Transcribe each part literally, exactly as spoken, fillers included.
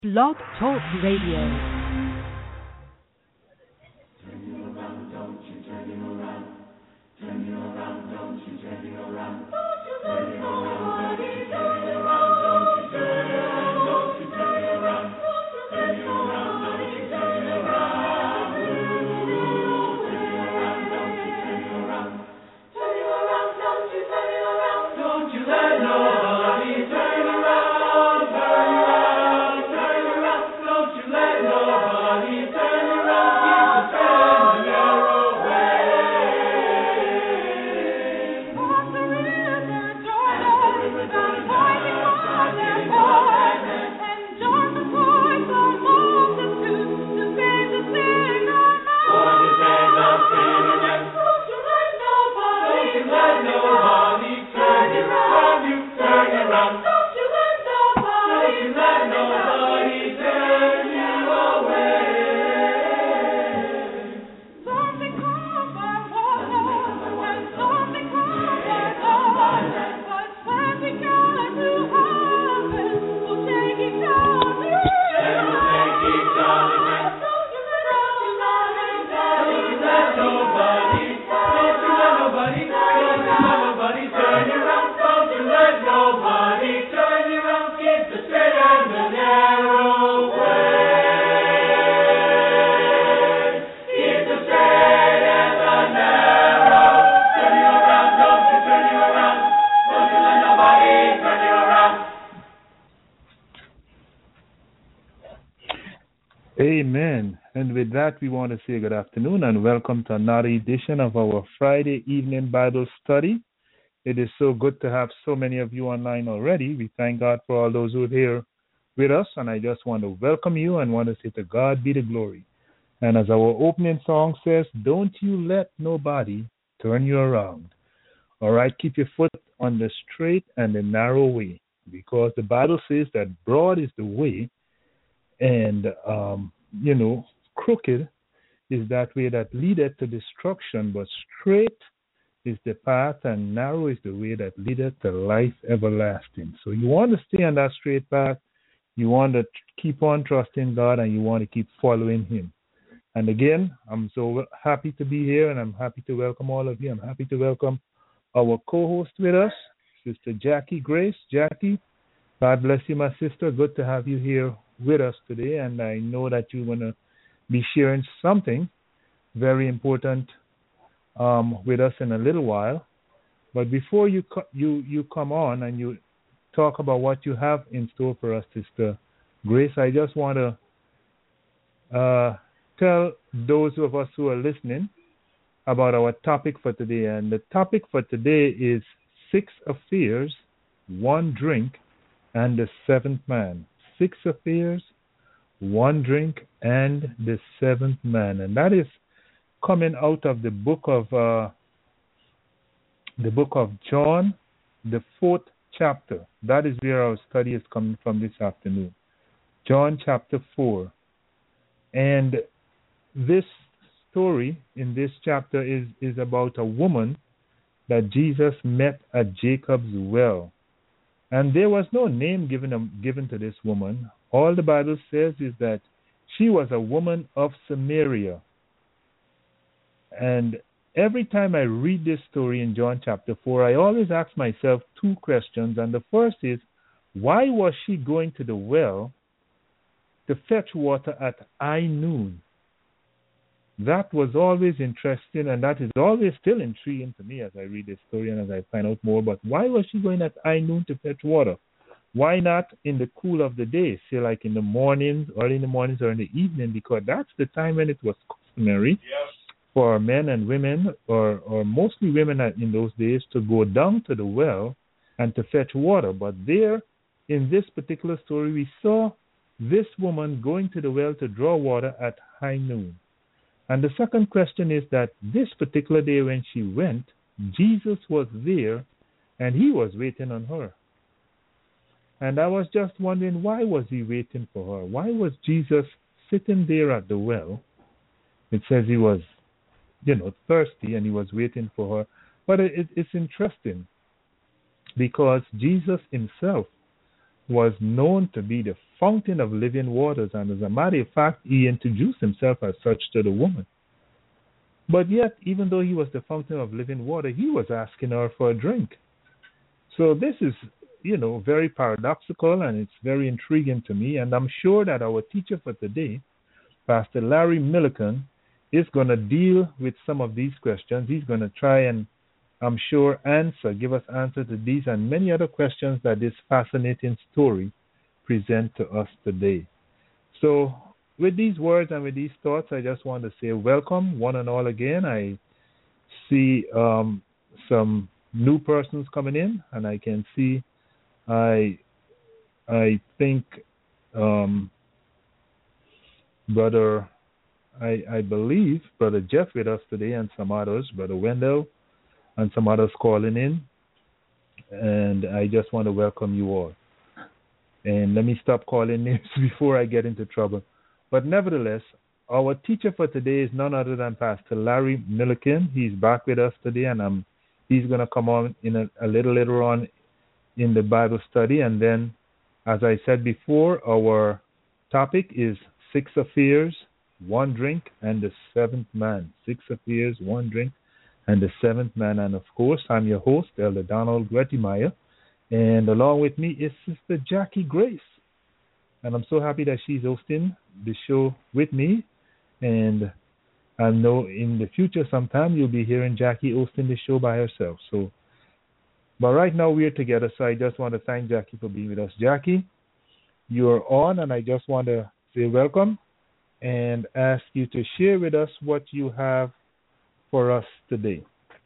Blog Talk Radio. Amen. And with that, we want to say good afternoon and welcome to another edition of our Friday evening Bible study. It is so good to have so many of you online already. We thank God for all those who are here with us, and I just want to welcome you and want to say to God be the glory. And as our opening song says, don't you let nobody turn you around. All right, keep your foot on the straight and the narrow way, because the Bible says that broad is the way, and, um, you know, crooked is that way that leadeth to destruction, but straight is the path and narrow is the way that leadeth to life everlasting. So you want to stay on that straight path, you want to keep on trusting God, and you want to keep following Him. And again, I'm so happy to be here, and I'm happy to welcome all of you. I'm happy to welcome our co-host with us, Sister Jackie Grace. Jackie, God bless you, my sister. Good to have you here with us today, and I know that you're going to be sharing something very important um, with us in a little while. But before you co- you you come on and you talk about what you have in store for us, Sister Grace, I just want to uh, tell those of us who are listening about our topic for today. And the topic for today is six affairs, one drink, and the seventh man. Six affairs, one drink, and the seventh man. And that is coming out of the book of uh, the book of John, the fourth chapter. That is where our study is coming from this afternoon. John chapter four. And this story in this chapter is, is about a woman that Jesus met at Jacob's well. And there was no name given, given to this woman. All the Bible says is that she was a woman of Samaria. And every time I read this story in John chapter four, I always ask myself two questions. And the first is, why was she going to the well to fetch water at high noon? That was always interesting, and that is always still intriguing to me as I read this story and as I find out more. But why was she going at high noon to fetch water? Why not in the cool of the day, say like in the mornings, early in the mornings or in the evening? Because that's the time when it was customary yes. for men and women, or, or mostly women in those days, to go down to the well and to fetch water. But there, in this particular story, we saw this woman going to the well to draw water at high noon. And the second question is that this particular day when she went, Jesus was there and he was waiting on her. And I was just wondering, why was he waiting for her? Why was Jesus sitting there at the well? It says he was, you know, thirsty and he was waiting for her. But it, it's interesting because Jesus himself was known to be the fountain of living waters. And as a matter of fact, he introduced himself as such to the woman. But yet, even though he was the fountain of living water, he was asking her for a drink. So this is, you know, very paradoxical, and it's very intriguing to me. And I'm sure that our teacher for today, Pastor Larry Milliken, is going to deal with some of these questions. He's going to try and, I'm sure, answer, give us answer to these and many other questions that this fascinating story presents to us today. So with these words and with these thoughts, I just want to say welcome, one and all, again. I see um, some new persons coming in, and I can see, I, I think, um, Brother, I, I believe, Brother Jeff with us today, and some others, Brother Wendell, and some others calling in. And I just want to welcome you all. And let me stop calling names before I get into trouble. But nevertheless, our teacher for today is none other than Pastor Larry Milliken. He's back with us today, and um, he's going to come on in a, a little later on in the Bible study. And then, as I said before, our topic is Six Affairs, One Drink, and the Seventh Man. Six Affairs, One Drink, and the Seventh Man. And of course, I'm your host, Elder Donald Grettimeyer. And along with me is Sister Jackie Grace. And I'm so happy that she's hosting the show with me. And I know in the future sometime you'll be hearing Jackie hosting the show by herself. So, but right now we're together, so I just want to thank Jackie for being with us. Jackie, you're on, and I just want to say welcome and ask you to share with us what you have for us today.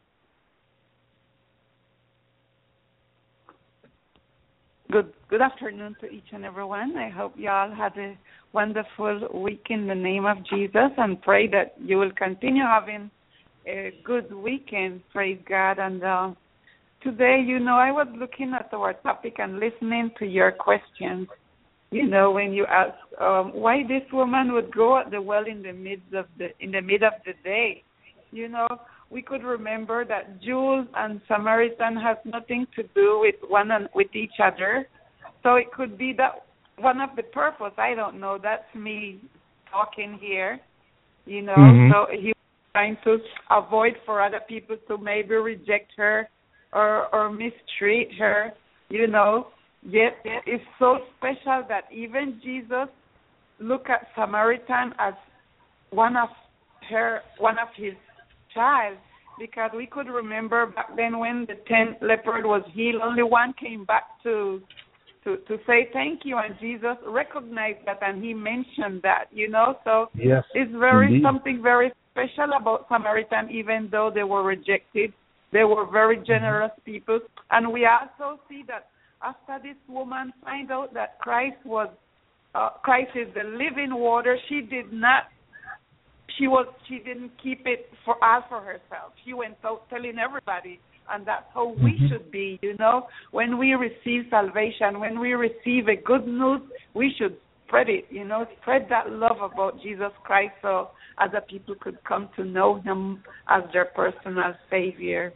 Good good afternoon to each and everyone. I hope you all had a wonderful week in the name of Jesus, and pray that you will continue having a good weekend. Praise God. And uh, today, you know, I was looking at our topic and listening to your questions. You know, when you ask um, why this woman would go at the well in the midst of the in the mid of the day, you know, we could remember that Jews and Samaritan has nothing to do with one and with each other. So it could be that one of the purpose. I don't know. That's me talking here. You know, mm-hmm. So he was trying to avoid for other people to maybe reject her or or mistreat her. You know. Yet it's so special that even Jesus looked at Samaritan as one of her, one of his child, because we could remember back then when the ten leopard was healed, only one came back to to to say thank you, and Jesus recognized that and he mentioned that, you know. So yes, it's very indeed. Something very special about Samaritan, even though they were rejected. They were very generous mm-hmm. people, and we also see that. After this woman find out that Christ was, uh, Christ is the living water, she did not, she was, she didn't keep it for all for herself. She went out telling everybody, and that's how we mm-hmm. should be, you know. When we receive salvation, when we receive a good news, we should spread it, you know, spread that love about Jesus Christ so other people could come to know him as their personal Savior.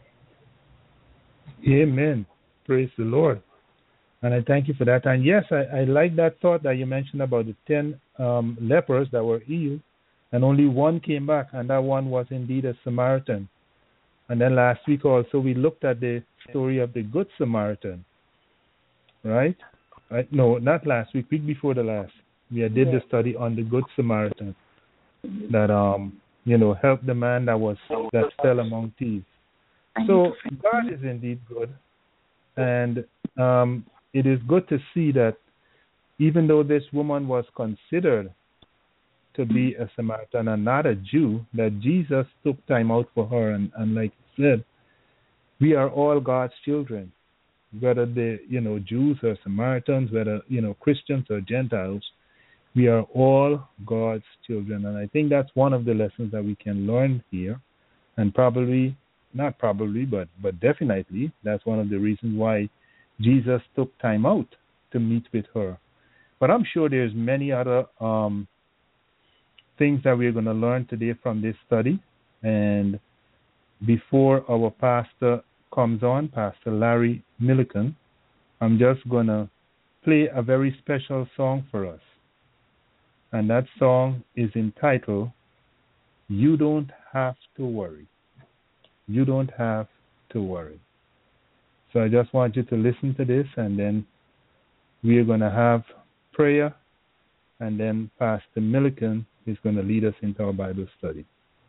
Amen. Praise the Lord. And I thank you for that. And yes, I, I like that thought that you mentioned about the ten um, lepers that were healed, and only one came back, and that one was indeed a Samaritan. And then last week also we looked at the story of the Good Samaritan, right? right? No, not last week, week before the last. We did yeah. the study on the Good Samaritan that, um, you know, helped the man that was that fell among thieves. So God is indeed good, and um, it is good to see that even though this woman was considered to be a Samaritan and not a Jew, that Jesus took time out for her. And, and like you said, we are all God's children, whether they, you know, Jews or Samaritans, whether, you know, Christians or Gentiles. We are all God's children. And I think that's one of the lessons that we can learn here. And probably, not probably, but, but definitely, that's one of the reasons why Jesus took time out to meet with her. But I'm sure there's many other um, things that we're going to learn today from this study. And before our pastor comes on, Pastor Larry Milliken, I'm just going to play a very special song for us. And that song is entitled, You Don't Have to Worry. You don't have to worry. So I just want you to listen to this, and then we're going to have prayer, and then Pastor Milliken is going to lead us into our Bible study.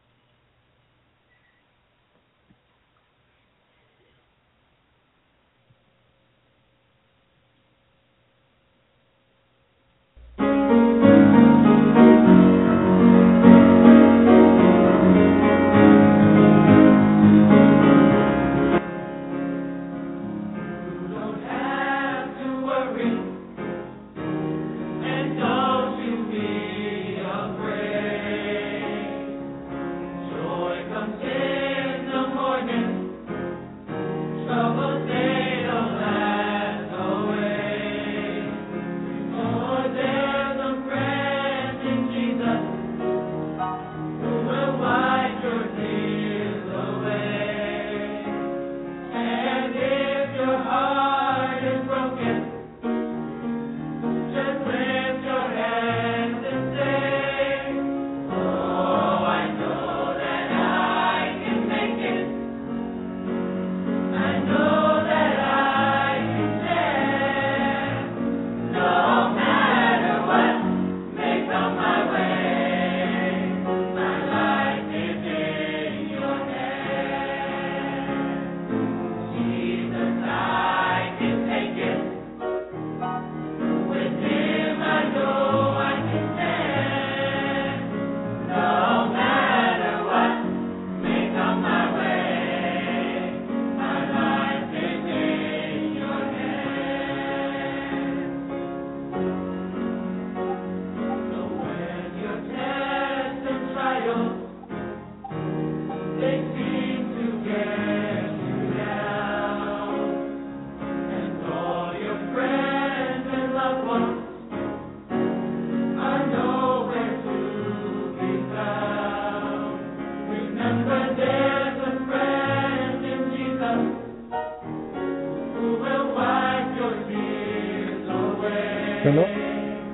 Hello?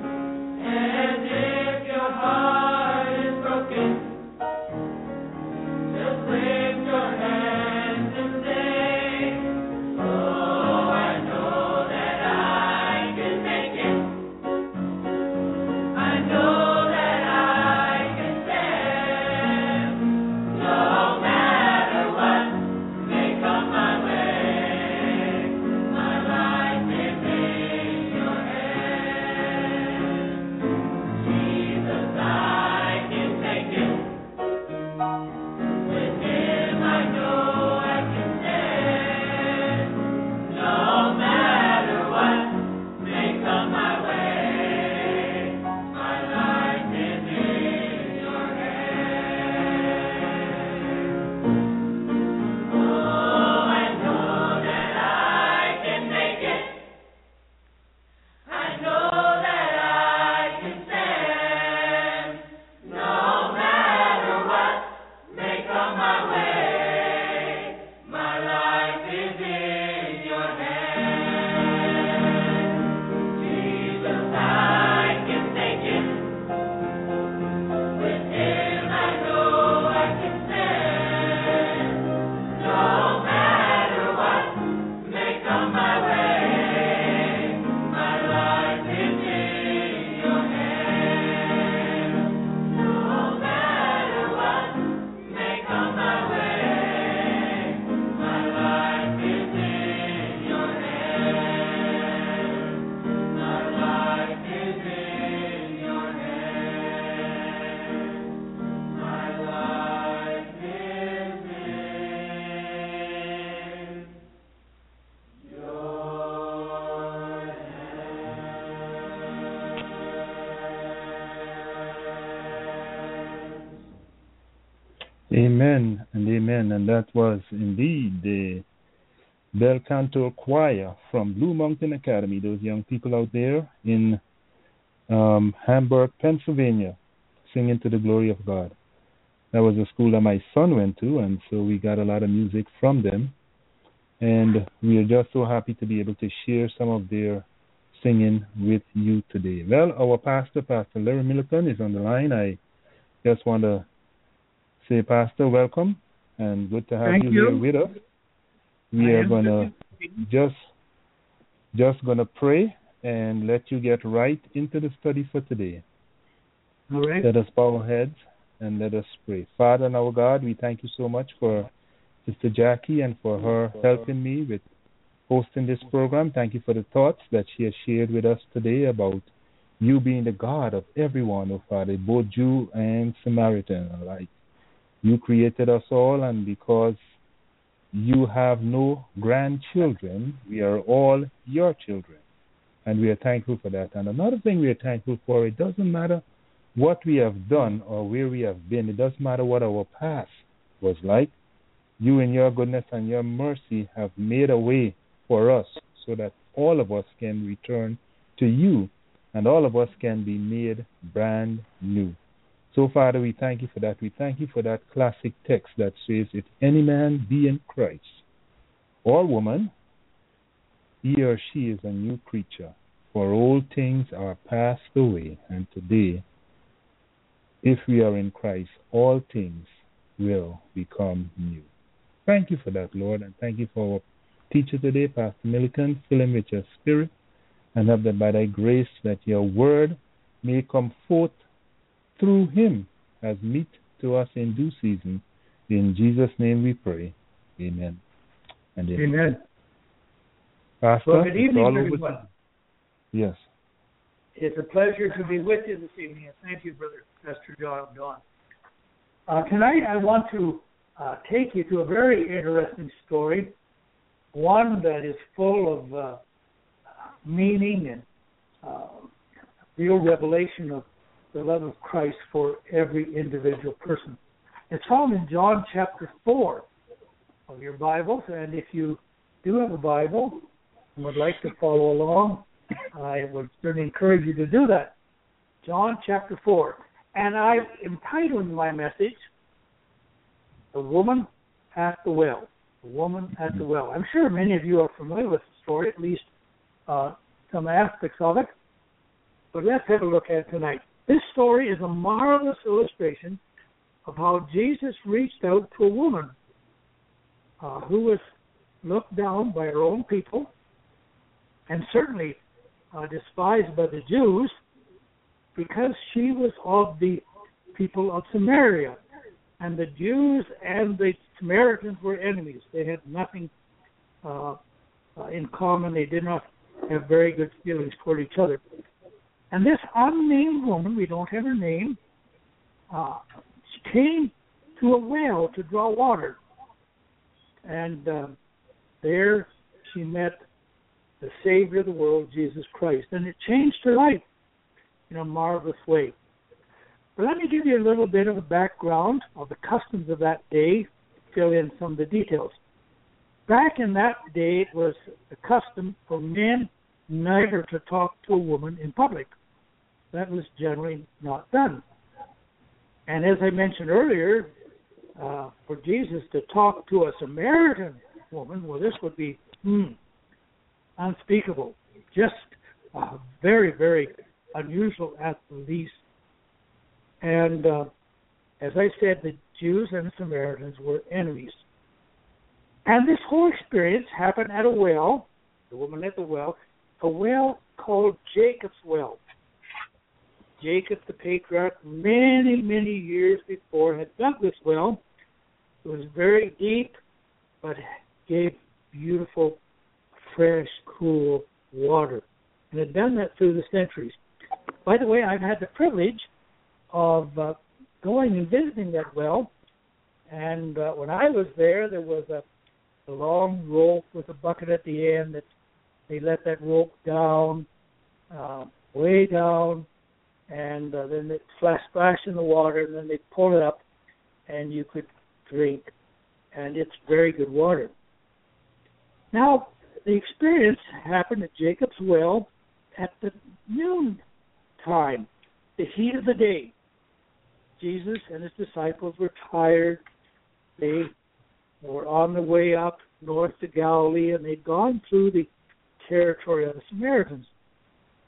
Amen and amen. And that was indeed the Bel Canto Choir from Blue Mountain Academy, those young people out there in um, Hamburg, Pennsylvania, singing to the glory of God. That was a school that my son went to, and so we got a lot of music from them. And we are just so happy to be able to share some of their singing with you today. Well, our pastor, Pastor Larry Milliken, is on the line. I just want to say, Pastor, welcome, and good to have Thank you, you here with us. We I are going to just just going to pray and let you get right into the study for today. All right. Let us bow our heads and let us pray. Father and our God, we thank you so much for Sister Jackie and for her helping me with hosting this program. Thank you for the thoughts that she has shared with us today about you being the God of everyone, oh Father, both Jew and Samaritan alike. You created us all, and because you have no grandchildren, we are all your children. And we are thankful for that. And another thing we are thankful for, it doesn't matter what we have done or where we have been. It doesn't matter what our past was like. You in your goodness and your mercy have made a way for us so that all of us can return to you and all of us can be made brand new. So, Father, we thank you for that. We thank you for that classic text that says, if any man be in Christ or woman, he or she is a new creature, for old things are passed away, and today, if we are in Christ, all things will become new. Thank you for that, Lord, and thank you for our teacher today, Pastor Milliken. Fill him with your spirit, and have that by thy grace that your word may come forth through him as meat to us in due season. In Jesus' name we pray. Amen. And amen. Amen. Pastor, Well, good evening, all over everyone. to- Yes. It's a pleasure to be with you this evening, and thank you, Brother Pastor John Don. Uh, tonight I want to uh, take you to a very interesting story, one that is full of uh, meaning and uh, real revelation of the love of Christ for every individual person. It's found in John chapter four of your Bibles, and if you do have a Bible and would like to follow along, I would certainly encourage you to do that. John chapter four. And I've entitled my message, The Woman at the Well. The Woman at the Well. I'm sure many of you are familiar with the story, at least uh, some aspects of it. But let's have a look at it tonight. This story is a marvelous illustration of how Jesus reached out to a woman uh, who was looked down by her own people and certainly uh, despised by the Jews because she was of the people of Samaria. And the Jews and the Samaritans were enemies. They had nothing uh, uh, in common. They did not have very good feelings toward each other. And this unnamed woman, we don't have her name, uh, she came to a well to draw water. And uh, there she met the Savior of the world, Jesus Christ. And it changed her life in a marvelous way. But let me give you a little bit of a background of the customs of that day, fill in some of the details. Back in that day, it was the custom for men never to talk to a woman in public. That was generally not done. And as I mentioned earlier, uh, for Jesus to talk to a Samaritan woman, well, this would be hmm, unspeakable. Just uh, very, very unusual at the least. And uh, as I said, the Jews and the Samaritans were enemies. And this whole experience happened at a well, the woman at the well, a well called Jacob's Well. Jacob, the patriarch, many, many years before had dug this well. It was very deep, but gave beautiful, fresh, cool water. And had done that through the centuries. By the way, I've had the privilege of uh, going and visiting that well. And uh, when I was there, there was a, a long rope with a bucket at the end that they let that rope down, uh, way down, and uh, then it flash splash in the water, and then they pull it up, and you could drink. And it's very good water. Now, the experience happened at Jacob's Well at the noon time, the heat of the day. Jesus and his disciples were tired. They were on the way up north to Galilee, and they'd gone through the territory of the Samaritans.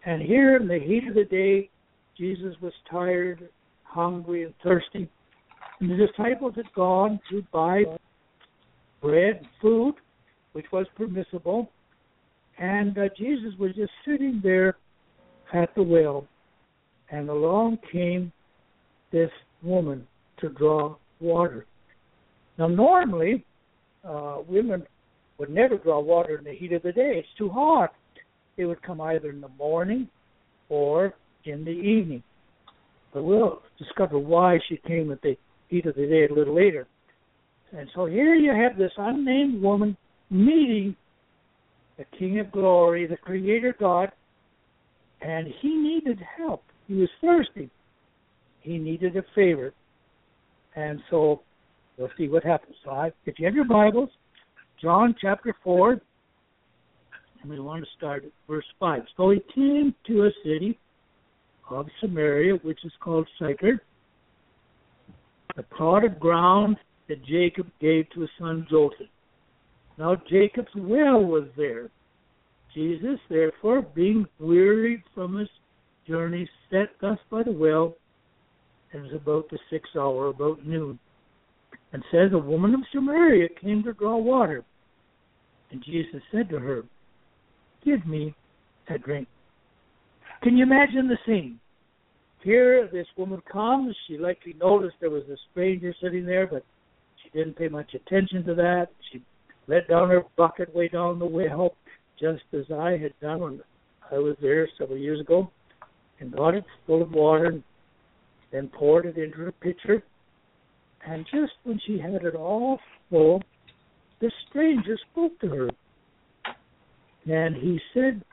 And here in the heat of the day, Jesus was tired, hungry, and thirsty. And the disciples had gone to buy bread and food, which was permissible. And uh, Jesus was just sitting there at the well. And along came this woman to draw water. Now, normally, uh, women would never draw water in the heat of the day. It's too hot. They would come either in the morning or in the evening. But we'll discover why she came at the heat of the day a little later. And so here you have this unnamed woman meeting the King of Glory, the Creator God, and he needed help. He was thirsty. He needed a favor. And so we'll see what happens. So I, if you have your Bibles, John chapter four, and we want to start at verse five. So he came to a city of Samaria, which is called Sychar, a plot of ground that Jacob gave to his son Joseph. Now Jacob's well was there. Jesus, therefore, being wearied from his journey, sat thus by the well. It was about the sixth hour, about noon. And says, a woman of Samaria came to draw water. And Jesus said to her, give me a drink. Can you imagine the scene? Here, this woman comes. She likely noticed there was a stranger sitting there, but she didn't pay much attention to that. She let down her bucket way down the well, just as I had done when I was there several years ago, and got it full of water, and then poured it into a pitcher. And just when she had it all full, the stranger spoke to her. And he said,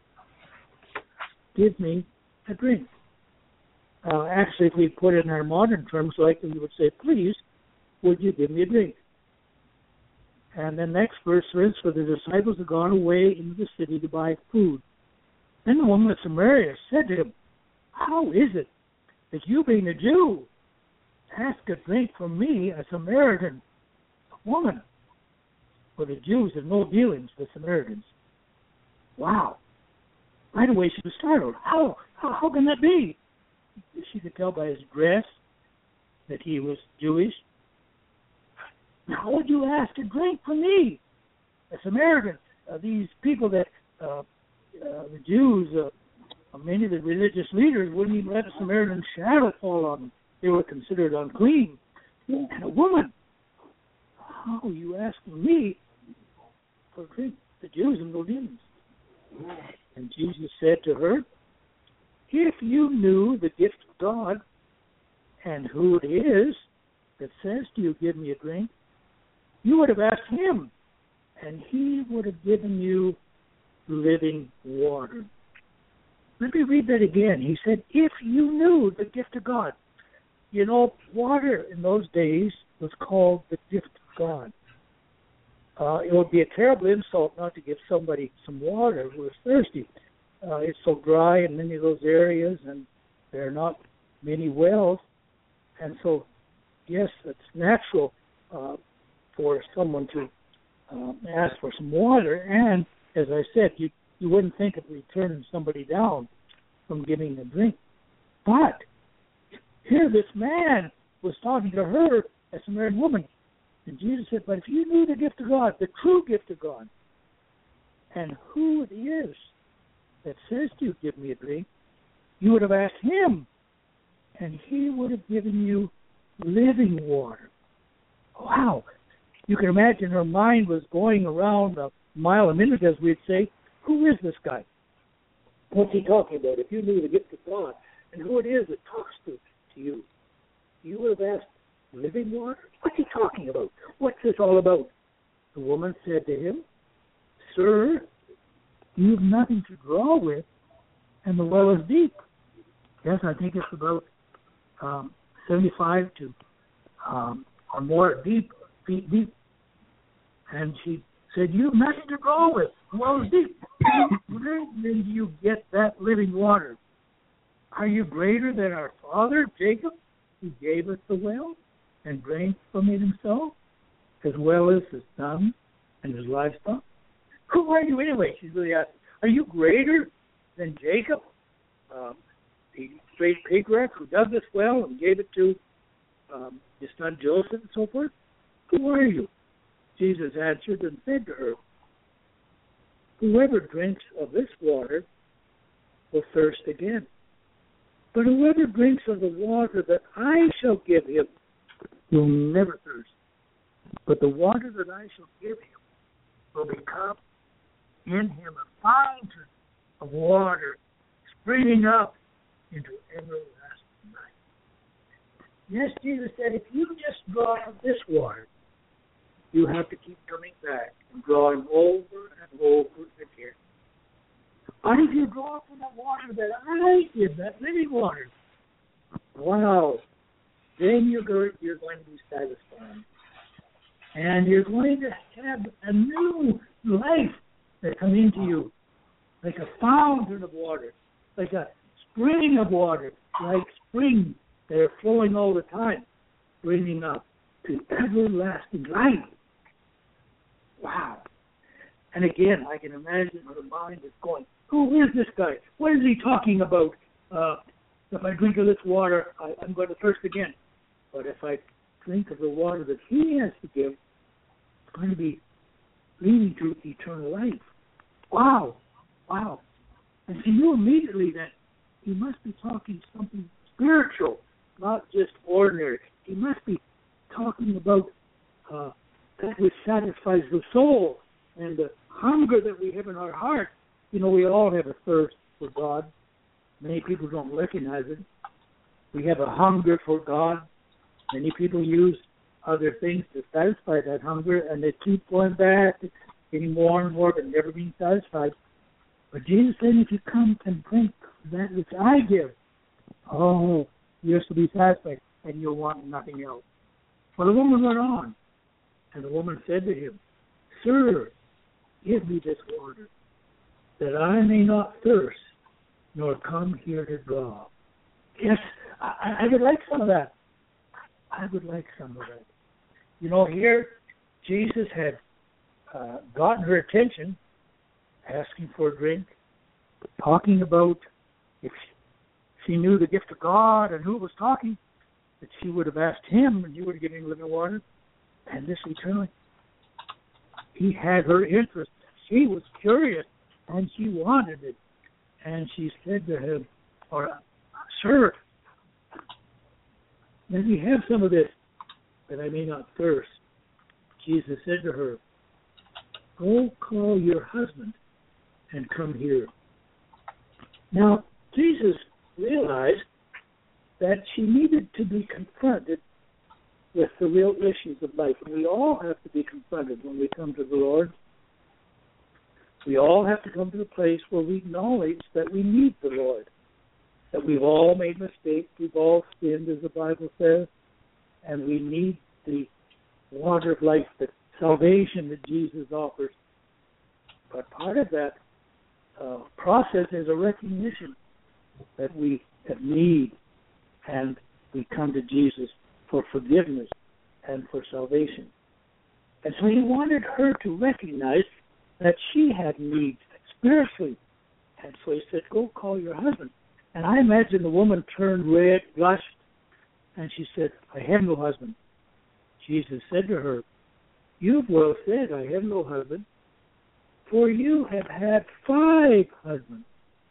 give me a drink. Uh, actually, if we put it in our modern terms, likely we would say, please, would you give me a drink? And the next verse says, for the disciples had gone away into the city to buy food. Then the woman of Samaria said to him, how is it that you, being a Jew, ask a drink from me, a Samaritan woman? For the Jews have no dealings with Samaritans. Wow. Right away she was startled. How, how, how can that be? She could tell by his dress that he was Jewish. How would you ask a drink from me, a Samaritan? Uh, these people that, uh, uh, the Jews, uh, many of the religious leaders wouldn't even let a Samaritan shadow fall on them. They were considered unclean. And a woman, how are you asking me for a drink? The Jews and no demons. And Jesus said to her, if you knew the gift of God and who it is that says to you, give me a drink, you would have asked him, and he would have given you living water. Let me read that again. He said, if you knew the gift of God. You know, water in those days was called the gift of God. Uh, it would be a terrible insult not to give somebody some water who is thirsty. Uh, it's so dry in many of those areas, and there are not many wells. And so, yes, it's natural uh, for someone to um, ask for some water. And, as I said, you, you wouldn't think of turning somebody down from giving a drink. But here this man was talking to her, a Samaritan woman. And Jesus said, but if you knew the gift of God, the true gift of God, and who it is that says to you, give me a drink, you would have asked him, and he would have given you living water. Wow. You can imagine her mind was going around a mile a minute, as we'd say. Who is this guy? What's he talking about? If you knew the gift of God and who it is that talks to, to you, you would have asked, living water? What's he talking about? What's this all about? The woman said to him, sir, you have nothing to draw with, and the well is deep. Yes, I think it's about um, seventy-five to um, or more deep, feet deep. And she said, you have nothing to draw with. The well is deep. Where did you get that living water? Are you greater than our father, Jacob, who gave us the well and drank from it himself, as well as his son and his livestock? Who are you anyway? She's really asking. Are you greater then Jacob, um, the great patriarch who dug this well and gave it to um, his son Joseph and so forth? Who are you? Jesus answered and said to her, whoever drinks of this water will thirst again. But whoever drinks of the water that I shall give him will never thirst. But the water that I shall give him will become in him a fountain of water springing up into everlasting life. Yes, Jesus said, if you just draw from this water, you have to keep coming back and drawing over and over again. But if you draw from the water that I give, that living water, wow, then you're going, you're going to be satisfied. And you're going to have a new life that comes into you, like a fountain of water, like a spring of water, like springs that are flowing all the time, bringing up to everlasting life. Wow. And again, I can imagine her mind is going, who is this guy? What is he talking about? Uh, if I drink of this water, I, I'm going to thirst again. But if I drink of the water that he has to give, it's going to be leading to eternal life. Wow. Wow. And she knew immediately that he must be talking something spiritual, not just ordinary. He must be talking about uh, that which satisfies the soul and the hunger that we have in our heart. You know, we all have a thirst for God. Many people don't recognize it. We have a hunger for God. Many people use other things to satisfy that hunger, and they keep going back, getting more and more, but never being satisfied. But Jesus said, if you come and drink that which I give, oh, you'll be satisfied, and you'll want nothing else. Well, the woman went on, and the woman said to him, Sir, give me this water, that I may not thirst, nor come here to draw. Yes, I, I would like some of that. I would like some of that. You know, here, Jesus had uh, gotten her attention, asking for a drink, talking about if she knew the gift of God and who was talking, that she would have asked him and he would have given living water. And this eternally, he had her interest. She was curious and she wanted it. And she said to him, or, Sir, let me have some of this, that I may not thirst. Jesus said to her, Go call your husband and come here. Now, Jesus realized that she needed to be confronted with the real issues of life. And we all have to be confronted when we come to the Lord. We all have to come to a place where we acknowledge that we need the Lord, that we've all made mistakes, we've all sinned, as the Bible says, and we need the water of life, the salvation that Jesus offers. But part of that uh, process is a recognition that we have need, and we come to Jesus for forgiveness and for salvation. And so he wanted her to recognize that she had needs spiritually. And so he said, Go call your husband. And I imagine the woman turned red, blushed, and she said, I have no husband. Jesus said to her, You've well said, I have no husband, for you have had five husbands,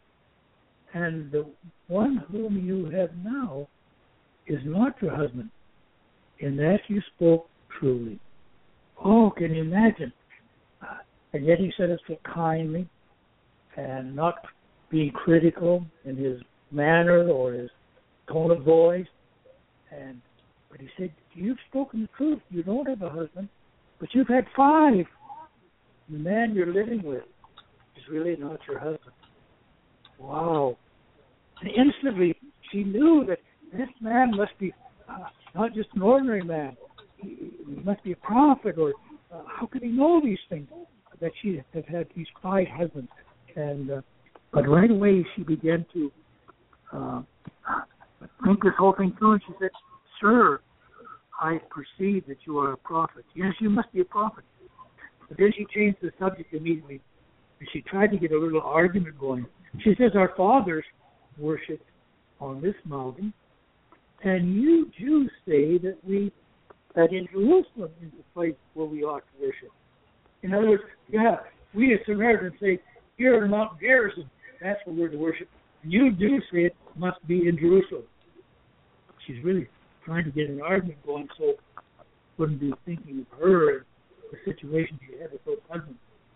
and the one whom you have now is not your husband. In that you spoke truly. Oh, can you imagine? Uh, and yet he said it so kindly and not being critical in his manner or his tone of voice. And but he said, You've spoken the truth. You don't have a husband, but you've had five. The man you're living with is really not your husband. Wow. And instantly she knew that this man must be uh, not just an ordinary man. He, he must be a prophet, or uh, how could he know these things? That she had had these five husbands. And uh, but right away she began to uh, think this whole thing through, and she said, Sir, I perceive that you are a prophet. Yes, you must be a prophet. But then she changed the subject immediately, and she tried to get a little argument going. She says, our fathers worshipped on this mountain, and you Jews say that we that in Jerusalem is the place where we ought to worship. In other words, yeah, we as Samaritans say, here in Mount Gerizim, that's where we're to worship. You do say it must be in Jerusalem. She's really trying to get an argument going, so wouldn't be thinking of her and the situation she had with her husband.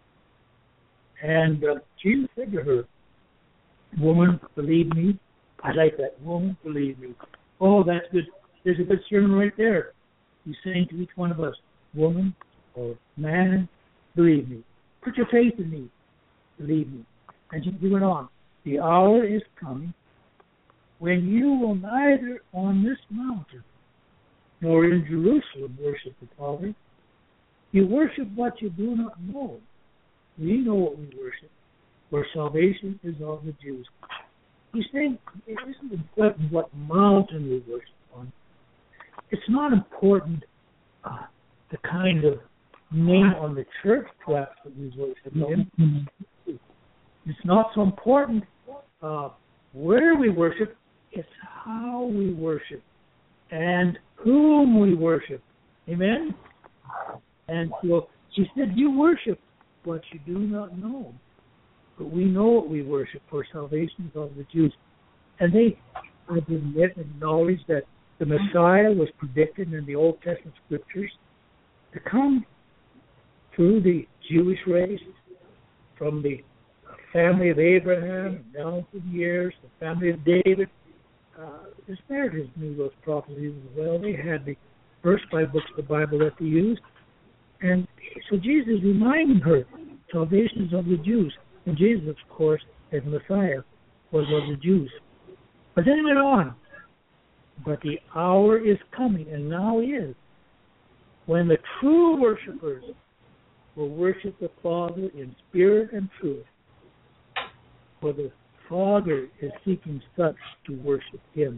And uh, Jesus said to her, woman, believe me. I like that. Woman, believe me. Oh, that's good. There's a good sermon right there. He's saying to each one of us, woman or man, believe me. Put your faith in me. Believe me. And he went on. The hour is coming when you will neither on this mountain nor in Jerusalem worship the Father. You worship what you do not know. We know what we worship, for salvation is of the Jews. He's saying it isn't important what mountain we worship on. It's not important uh, the kind of name on the church plaques that we worship in. Mm-hmm. It's not so important uh, where we worship. It's how we worship and whom we worship. Amen? And so she said, you worship what you do not know. But we know what we worship, for salvation is of the Jews. And they admit and acknowledge that the Messiah was predicted in the Old Testament scriptures to come through the Jewish race, from the family of Abraham down through the years, the family of David. Uh, the Samaritans knew those prophecies as well. They had the first five books of the Bible that they used. And so Jesus is reminding her, salvation is of the Jews. And Jesus, of course, as Messiah, was of the Jews. But then he went on. But the hour is coming, and now is, when the true worshipers will worship the Father in spirit and truth. For the Father is seeking such to worship him.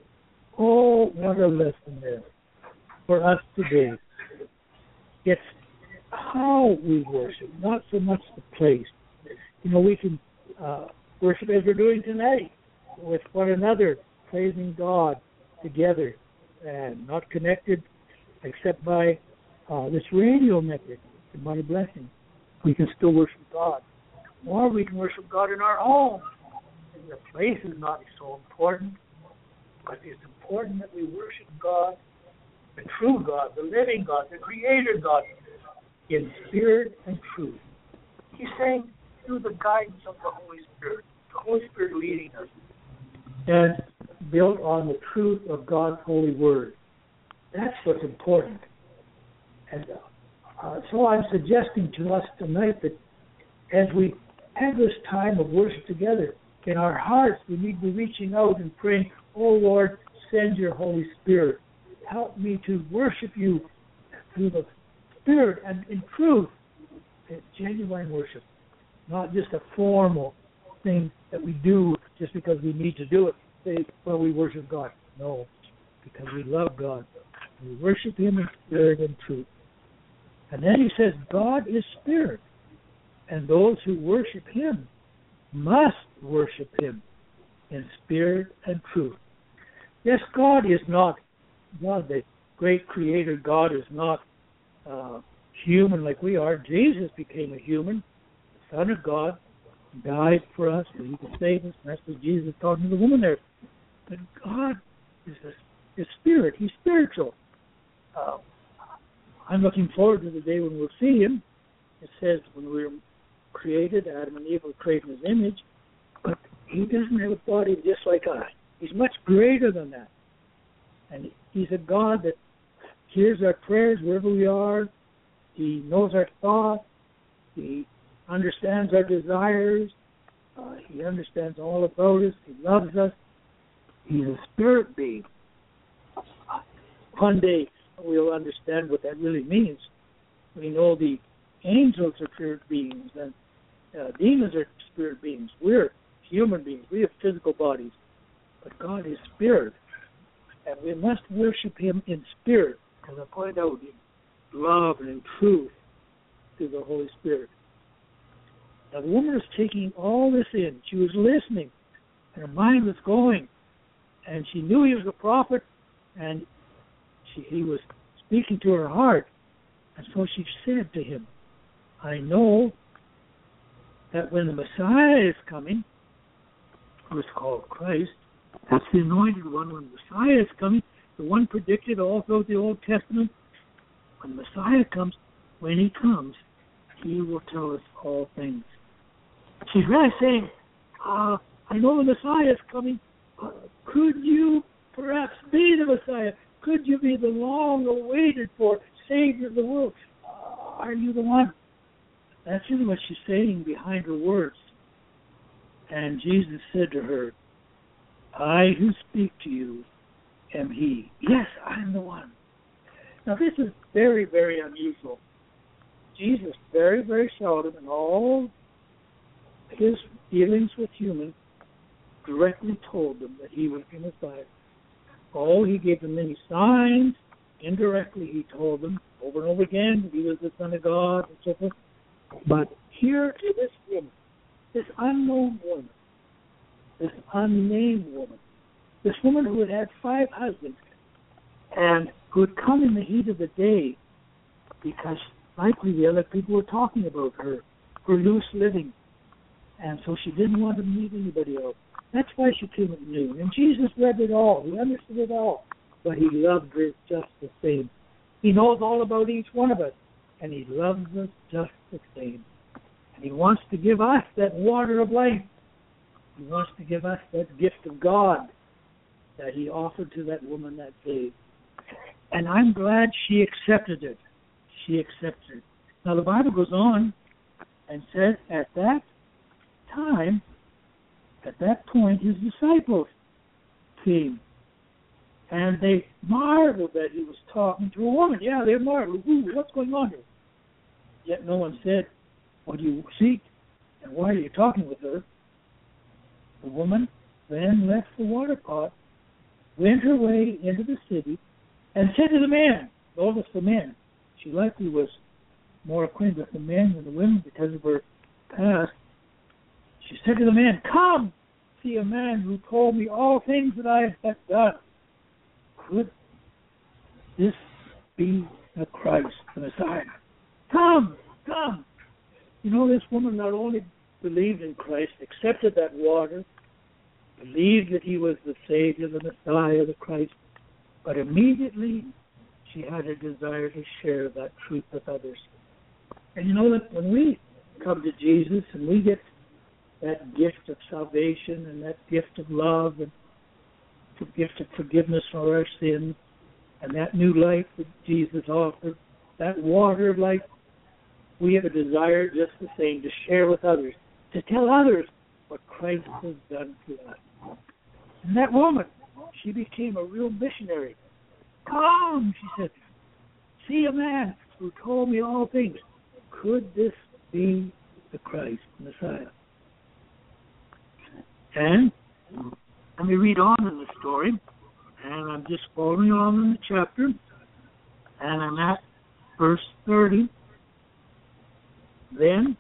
Oh, what a lesson there for us today. It's how we worship, not so much the place. You know, we can uh, worship as we're doing tonight, with one another, praising God together, and not connected except by uh, this radio network, and by a blessing. We can still worship God. Or we can worship God in our home. And the place is not so important, but it's important that we worship God, the true God, the living God, the Creator God, in spirit and truth. He's saying through the guidance of the Holy Spirit, the Holy Spirit leading us, and built on the truth of God's holy word. That's what's important. And uh, so I'm suggesting to us tonight that as we have this time of worship together, in our hearts we need to be reaching out and praying, oh Lord, send your Holy Spirit. Help me to worship you through the Spirit and in truth. It's genuine worship, not just a formal thing that we do just because we need to do it. Say, well, we worship God. No, because we love God. We worship him in spirit and truth. And then he says, God is spirit, and those who worship him must worship him in spirit and truth. Yes, God is not, God, the great creator God, is not uh, human like we are. Jesus became a human, the Son of God, died for us so he could save us. That's what Jesus is talking to the woman there. But God is a, is spirit. He's spiritual. Uh, I'm looking forward to the day when we'll see him. It says when we were created, Adam and Eve were created in his image, but he doesn't have a body just like us. He's much greater than that. And he's a God that hears our prayers wherever we are. He knows our thoughts. He understands our desires. Uh, he understands all about us. He loves us. He's a spirit being. One day we'll understand what that really means. We know the angels are spirit beings and uh, demons are spirit beings. We're human beings. We have physical bodies. But God is spirit. And we must worship him in spirit, as I point out, in love and in truth through the Holy Spirit. Now, the woman was taking all this in. She was listening, and her mind was going. And she knew he was a prophet, and she, he was speaking to her heart. And so she said to him, I know that when the Messiah is coming, who is called Christ, that's the anointed one, when the Messiah is coming, the one predicted all throughout the Old Testament, when the Messiah comes, when he comes, he will tell us all things. She's really saying, uh, I know the Messiah is coming. Uh, could you perhaps be the Messiah? Could you be the long-awaited for Savior of the world? Uh, are you the one? That's really what she's saying behind her words. And Jesus said to her, I who speak to you am he. Yes, I'm the one. Now this is very, very unusual. Jesus very, very seldom in all his dealings with humans directly told them that he was the Messiah. Oh, he gave them many signs. Indirectly he told them over and over again that he was the Son of God and so forth. But here to this woman, this unknown woman, this unnamed woman, this woman who had had five husbands and who had come in the heat of the day because likely the other people were talking about her, her loose living, and so she didn't want to meet anybody else. That's why she came at noon. And Jesus read it all. He understood it all. But he loved her just the same. He knows all about each one of us, and he loves us just the same. And he wants to give us that water of life. He wants to give us that gift of God that he offered to that woman that day. And I'm glad she accepted it. She accepted it. Now the Bible goes on and says at that time, at that point, his disciples came. And they marveled that he was talking to a woman. Yeah, they marveled. Ooh, what's going on here? Yet no one said, what do you seek? And why are you talking with her? The woman then left the water pot, went her way into the city, and said to the man, notice the man, she likely was more acquainted with the men than the women because of her past. She said to the man, come, see a man who told me all things that I have done. Could this be the Christ, the Messiah? Come, come. You know, this woman not only believed in Christ, accepted that water, believed that he was the Savior, the Messiah, the Christ, but immediately she had a desire to share that truth with others. And you know that when we come to Jesus and we get that gift of salvation and that gift of love and the gift of forgiveness for our sins and that new life that Jesus offered, that water of life, we have a desire just the same to share with others, to tell others what Christ has done for us. And that woman, she became a real missionary. Come, she said, see a man who told me all things. Could this be the Christ, the Messiah? And let me read on in the story, and I'm just following along in the chapter, and I'm at verse thirty. Then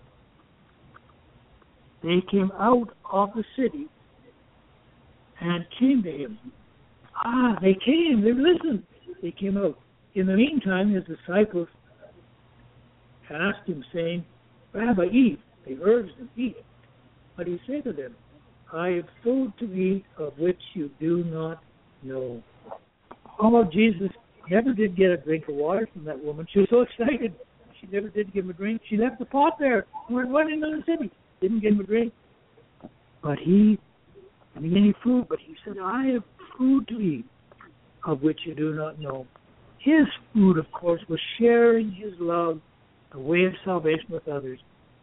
they came out of the city and came to him. Ah, they came, they listened, they came out. In the meantime, his disciples asked him, saying, Rabbi, eat. They urged him, eat. But he said to them, I have food to eat of which you do not know. Although Jesus never did get a drink of water from that woman, she was so excited. She never did give him a drink. She left the pot there and went running into the city. Didn't give him a drink. But he didn't get any food. But he said, I have food to eat of which you do not know. His food, of course, was sharing his love, the way of salvation with others.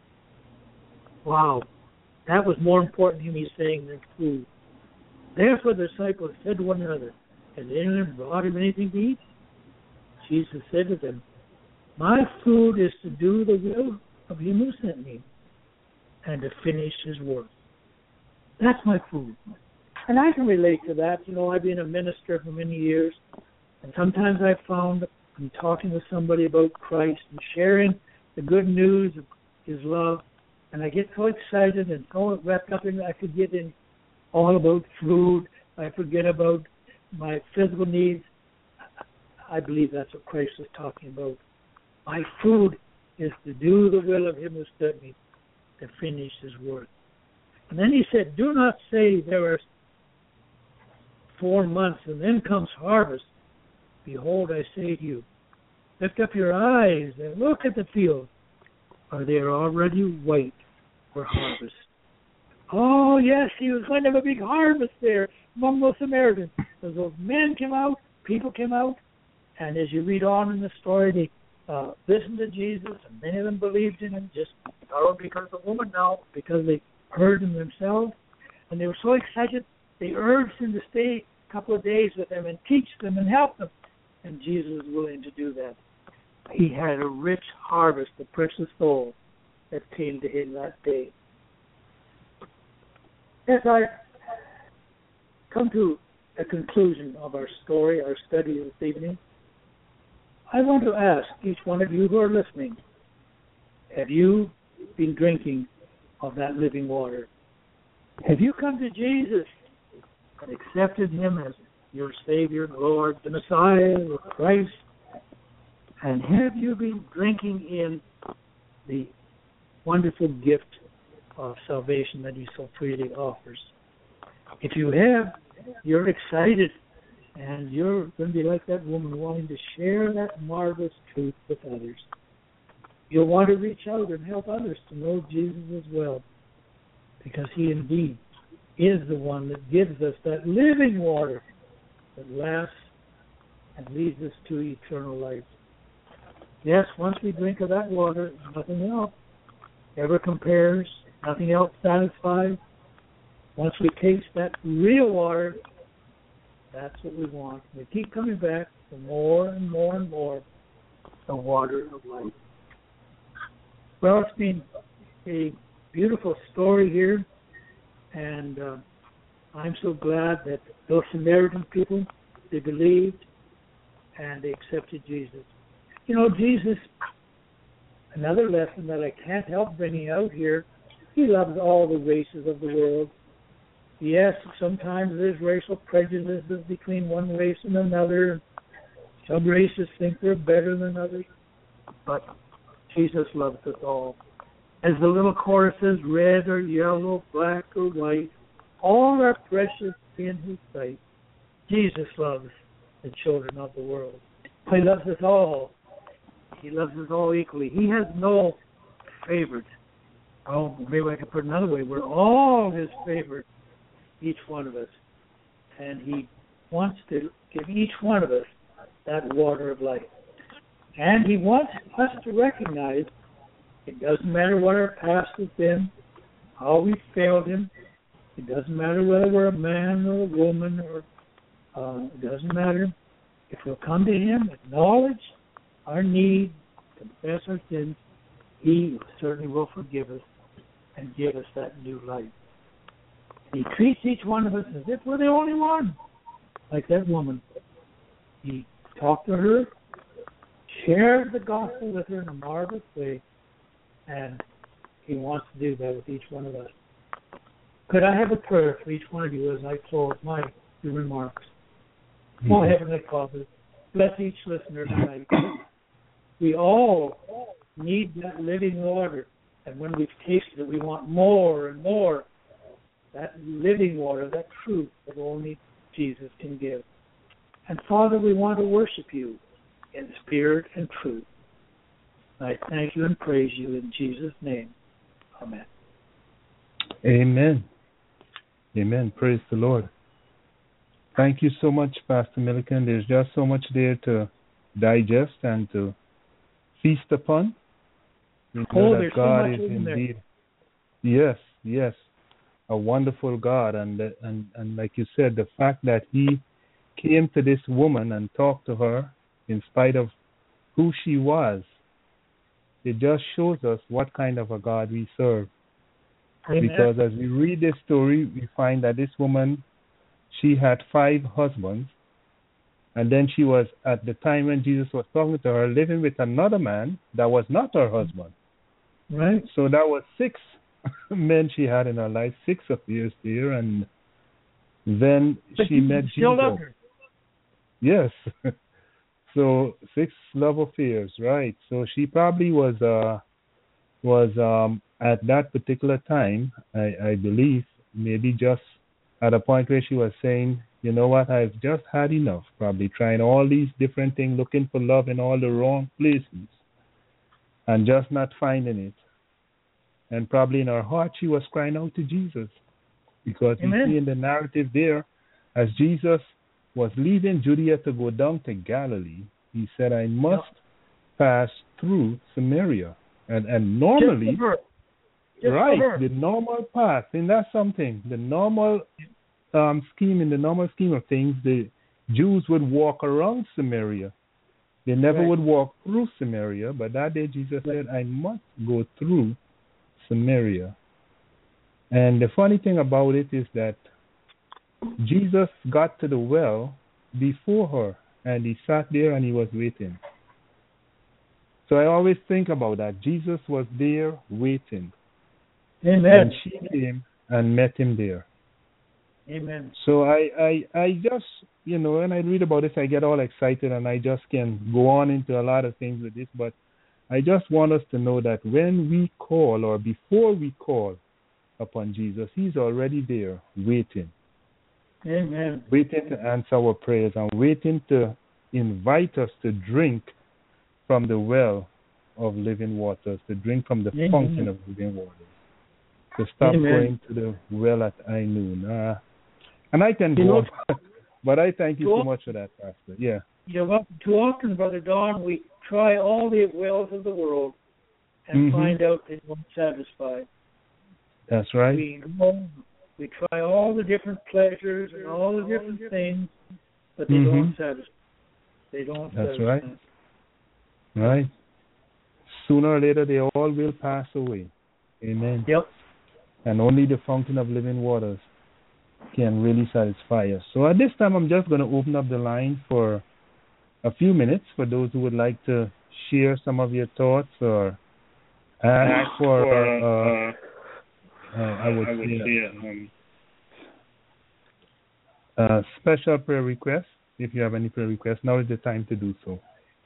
Wow. That was more important to him, he's saying, than food. Therefore the disciples said to one another, has anyone brought him anything to eat? Jesus said to them, my food is to do the will of him who sent me and to finish his work. That's my food. And I can relate to that. You know, I've been a minister for many years, and sometimes I've found in talking with somebody about Christ and sharing the good news of his love, And I get so excited and so wrapped up in it, I forget in all about food. I forget about my physical needs. I believe that's what Christ was talking about. My food is to do the will of him who sent me, to finish his work. And then he said, do not say there are four months and then comes harvest. Behold, I say to you, lift up your eyes and look at the field, for they are already white for harvest. Oh, yes, he was going to have a big harvest there among those Samaritans. As those men came out, people came out, and as you read on in the story, they uh, listened to Jesus, and many of them believed in him, just not because of the woman now, because they heard him themselves, and they were so excited, they urged him to stay a couple of days with them and teach them and help them, and Jesus was willing to do that. He had a rich harvest of precious souls that came to him that day. As I come to a conclusion of our story, our study this evening, I want to ask each one of you who are listening, have you been drinking of that living water? Have you come to Jesus and accepted him as your Savior, Lord, the Messiah, the Christ? And have you been drinking in the wonderful gift of salvation that he so freely offers? If you have, you're excited, and you're going to be like that woman, wanting to share that marvelous truth with others. You'll want to reach out and help others to know Jesus as well, because he indeed is the one that gives us that living water that lasts and leads us to eternal life. Yes, once we drink of that water, nothing else ever compares, nothing else satisfies. Once we taste that real water, that's what we want. We keep coming back for more and more and more, the water of life. Well, it's been a beautiful story here, and uh, I'm so glad that those Samaritan people, they believed and they accepted Jesus. You know, Jesus, another lesson that I can't help bringing out here, he loves all the races of the world. Yes, sometimes there's racial prejudices between one race and another. Some races think they're better than others, but Jesus loves us all. As the little chorus says, red or yellow, black or white, all are precious in his sight. Jesus loves the children of the world. He loves us all. He loves us all equally. He has no favorites. Oh, maybe I could put it another way. We're all his favorites, each one of us. And he wants to give each one of us that water of life. And he wants us to recognize it doesn't matter what our past has been, how we failed him. It doesn't matter whether we're a man or a woman, or uh, it doesn't matter. If we'll come to him, acknowledge our need, confess our sins, he certainly will forgive us and give us that new life. He treats each one of us as if we're the only one, like that woman. He talked to her, shared the gospel with her in a marvelous way, and he wants to do that with each one of us. Could I have a prayer for each one of you as I close my remarks? Mm-hmm. Oh, Heavenly Father, bless each listener tonight. We all need that living water, and when we've tasted it, we want more and more. That living water, that truth that only Jesus can give. And Father, we want to worship you in spirit and truth. I thank you and praise you in Jesus' name. Amen. Amen. Amen. Praise the Lord. Thank you so much, Pastor Milliken. There's just so much there to digest and to feast upon. We know oh, that there's God so much is in indeed, there. yes, yes, a wonderful God. And, and, and like you said, the fact that he came to this woman and talked to her in spite of who she was, it just shows us what kind of a God we serve. Amen. Because as we read this story, we find that this woman, she had five husbands, and then she was, at the time when Jesus was talking to her, living with another man that was not her husband. Right. So that was six men she had in her life, six affairs there, and then But she you met still Jesus. love her. Yes. So six love affairs, right? So she probably was uh was um at that particular time, I, I believe, maybe just at a point where she was saying, you know what, I've just had enough, probably trying all these different things, looking for love in all the wrong places and just not finding it. And probably in her heart she was crying out to Jesus. Because Amen. we see in the narrative there, as Jesus was leaving Judea to go down to Galilee, he said, I must Yeah. pass through Samaria. And and normally, Just for her. Just right, for her. the normal path, and that's something, the normal um, scheme, in the normal scheme of things, the Jews would walk around Samaria. They never Right. would walk through Samaria, but that day Jesus Right. said, I must go through Samaria. And the funny thing about it is that Jesus got to the well before her, and he sat there and he was waiting. So I always think about that. Jesus was there waiting. Amen. And she came and met him there. Amen. So I, I, I just, you know, when I read about this, I get all excited and I just can go on into a lot of things with this. But I just want us to know that when we call, or before we call upon Jesus, he's already there waiting. Amen. Waiting to answer our prayers and waiting to invite us to drink from the well of living waters, to drink from the Amen. fountain of living waters, to stop Amen. going to the well at high noon. Uh, and I can You go know, on, but I thank you too so often- much for that, Pastor. Yeah. You know, too often, Brother Don, we try all the wells of the world and Mhm. find out they won't satisfy. That's right. We go, we try all the different pleasures and all the different things, but they Mhm. don't satisfy. They don't That's satisfy. right. Right. Sooner or later, they all will pass away. Amen. Yep. And only the fountain of living waters can really satisfy us. So at this time, I'm just going to open up the line for a few minutes for those who would like to share some of your thoughts or ask for, uh, uh, I would say, um, uh, special prayer requests. If you have any prayer requests, now is the time to do so.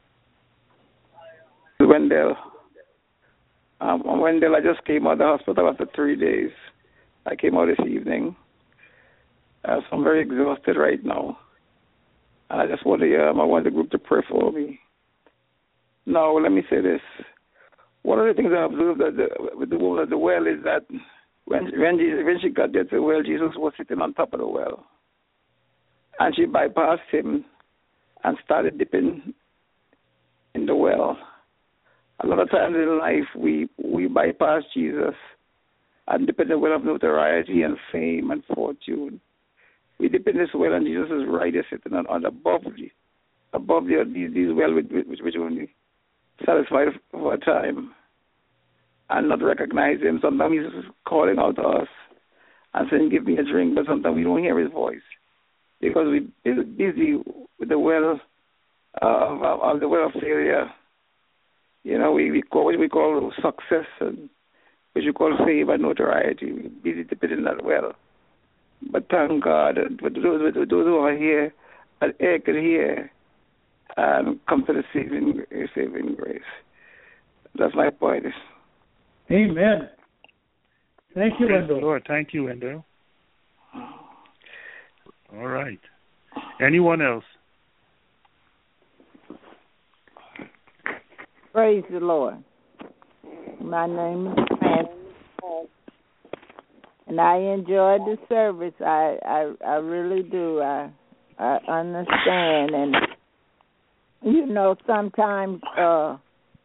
Wendell. Um, Wendell, I just came out of the hospital after three days. I came out this evening. Uh, so I'm very exhausted right now. And I just want the, um, I want the group to pray for me. Now, let me say this. One of the things I observed that the, with the woman at the well is that when when, Jesus, when she got there to the well, Jesus was sitting on top of the well. And she bypassed him and started dipping in the well. A lot of times in life, we, we bypass Jesus and dip in the well of notoriety and fame and fortune. We dip in this well, and Jesus is right there sitting on, on above the, above the, these, these well which, which, which only satisfied for a time and not recognize him. Sometimes he's calling out to us and saying, give me a drink, but sometimes we don't hear his voice because we're busy with the well uh, of, of the well of failure. You know, we, we call what we call success and what you call fame and notoriety. We're busy dipping in that well. But thank God, for those, those who are here, and air could hear and come to the saving, saving grace. That's my point. Amen. Thank you, Praise the Wendell. Lord. Thank you, Wendell. All right. Anyone else? Praise the Lord. My name is Frances, and I enjoyed the service. I, I, I really do. I, I understand, and you know, sometimes uh,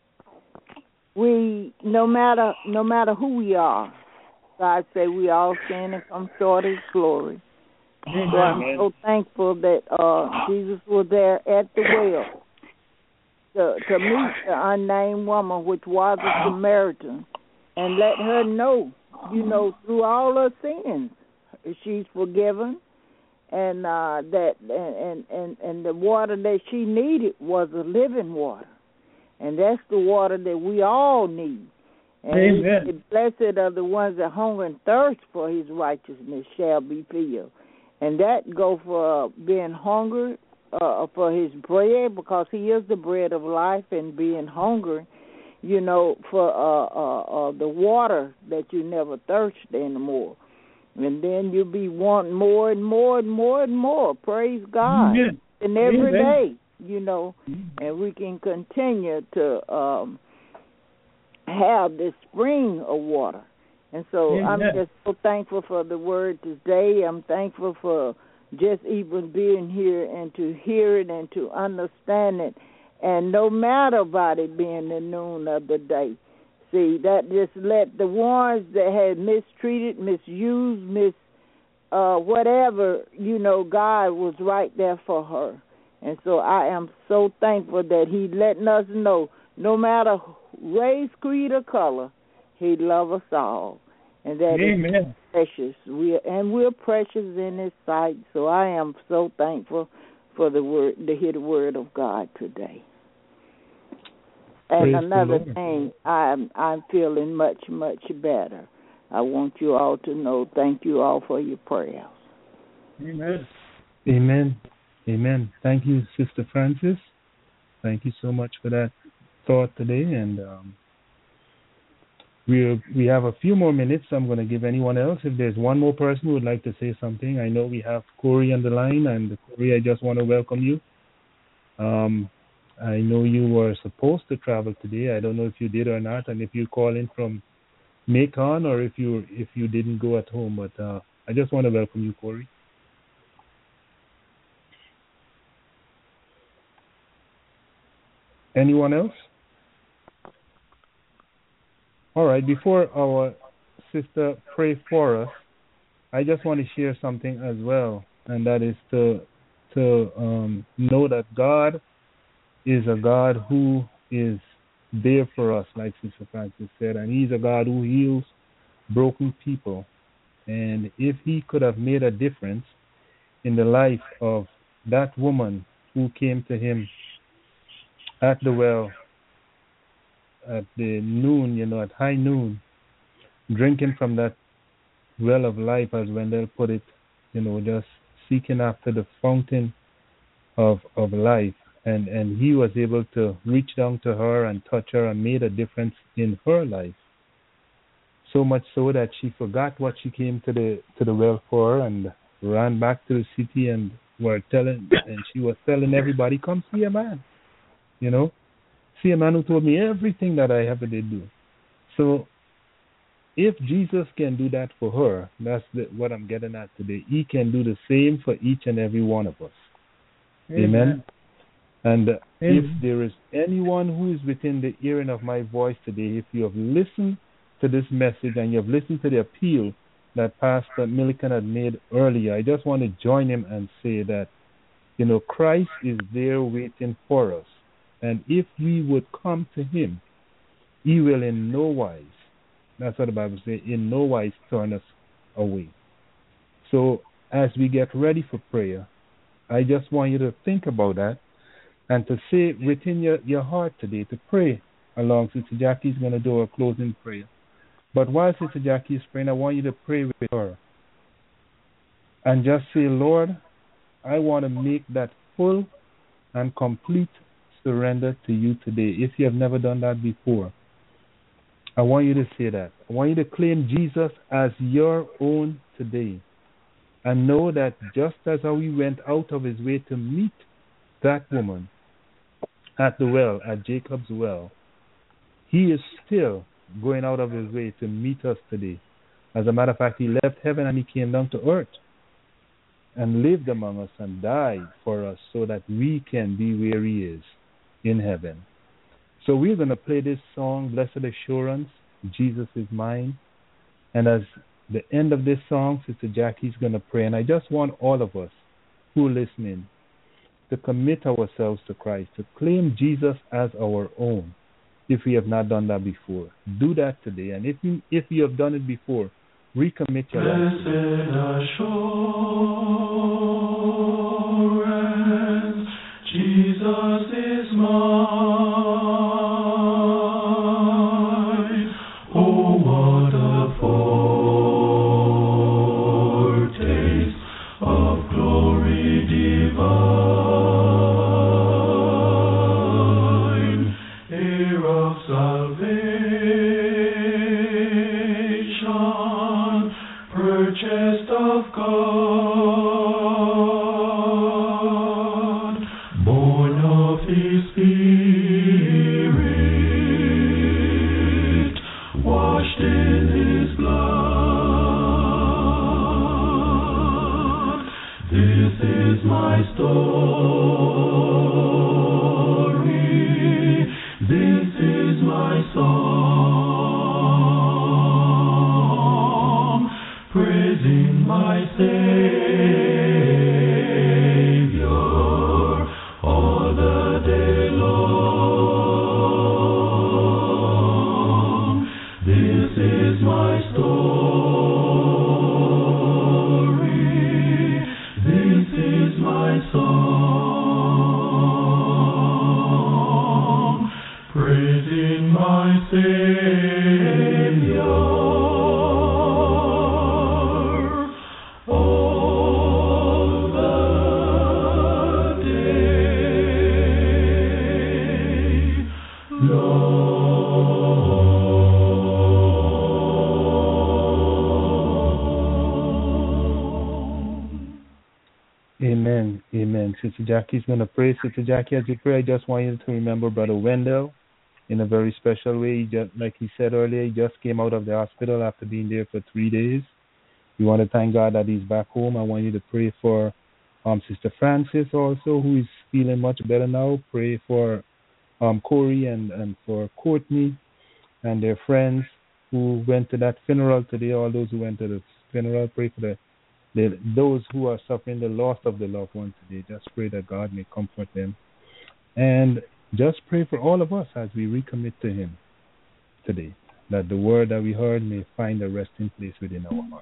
we, no matter, no matter who we are, God say we all sin and come short of His glory. Amen. So I'm so thankful that uh, Jesus was there at the well to, to meet the unnamed woman, which was a Samaritan, and let her know, you know, through all her sins, she's forgiven, and uh, that and, and and the water that she needed was a living water, and that's the water that we all need. And Amen. he said, blessed are the ones that hunger and thirst for his righteousness shall be filled. And that go for uh, being hungry uh, for his bread, because he is the bread of life, and being hungry, you know, for uh, uh, uh, the water that you never thirst anymore. And then you'll be wanting more and more and more and more. Praise God. Amen. And every Amen. day, you know, and we can continue to um, have this spring of water. And so Amen. I'm just so thankful for the word today. I'm thankful for just even being here and to hear it and to understand it. And no matter about it being the noon of the day, see, that just let the ones that had mistreated, misused, mis uh, whatever, you know, God was right there for her. And so I am so thankful that he letting us know, no matter race, creed, or color, he loves us all. And that Amen. is precious. We are, and we're precious in his sight. So I am so thankful for the word, to hear the word of God today. And Praise another the Lord. thing, I'm I'm feeling much, much better. I want you all to know, thank you all for your prayers. Amen. Amen. Amen. Thank you, Sister Francis. Thank you so much for that thought today. And um, we we have a few more minutes. So I'm going to give anyone else. If there's one more person who would like to say something, I know we have Corey on the line. And Corey, I just want to welcome you. Um, I know you were supposed to travel today. I don't know if you did or not, and if you call in from Macon or if you if you didn't go at home. But uh, I just want to welcome you, Corey. Anyone else? All right. Before our sister pray for us, I just want to share something as well, and that is to to um, know that God is a God who is there for us, like Sister Francis said, and he's a God who heals broken people. And if he could have made a difference in the life of that woman who came to him at the well at the noon, you know, at high noon, drinking from that well of life, as Wendell put it, you know, just seeking after the fountain of of life. And, and he was able to reach down to her and touch her and made a difference in her life. So much so that she forgot what she came to the to the well for and ran back to the city and were telling and she was telling everybody, come see a man. You know? See a man who told me everything that I ever did do. So if Jesus can do that for her, that's the, what I'm getting at today. He can do the same for each and every one of us. Amen. Amen. And uh, if there is anyone who is within the hearing of my voice today, if you have listened to this message and you have listened to the appeal that Pastor Milliken had made earlier, I just want to join him and say that, you know, Christ is there waiting for us. And if we would come to him, he will in no wise, that's what the Bible says, in no wise turn us away. So as we get ready for prayer, I just want you to think about that. And to say within your, your heart today, to pray along. Sister Jackie's going to do a closing prayer. But while Sister Jackie is praying, I want you to pray with her. And just say, Lord, I want to make that full and complete surrender to you today. If you have never done that before, I want you to say that. I want you to claim Jesus as your own today. And know that just as how he went out of his way to meet that woman at the well, at Jacob's well, he is still going out of his way to meet us today. As a matter of fact, he left heaven and he came down to earth and lived among us and died for us so that we can be where he is in heaven. So we're going to play this song, Blessed Assurance, Jesus is Mine. And as the end of this song, Sister Jackie's going to pray. And I just want all of us who are listening to commit ourselves to Christ, to claim Jesus as our own, if we have not done that before. Do that today. And if you, if you have done it before, recommit your life. Blessed assurance, Jesus is mine. Amen. Amen. Sister Jackie's going to pray. Sister Jackie, as you pray, I just want you to remember Brother Wendell in a very special way. He just, like he said earlier, he just came out of the hospital after being there for three days. We want to thank God that he's back home. I want you to pray for um, Sister Francis also, who is feeling much better now. Pray for um, Corey and, and for Courtney and their friends who went to that funeral today, all those who went to the funeral. Pray for the, the those who are suffering the loss of the loved one today. Just pray that God may comfort them. And just pray for all of us as we recommit to him today, that the word that we heard may find a resting place within our hearts.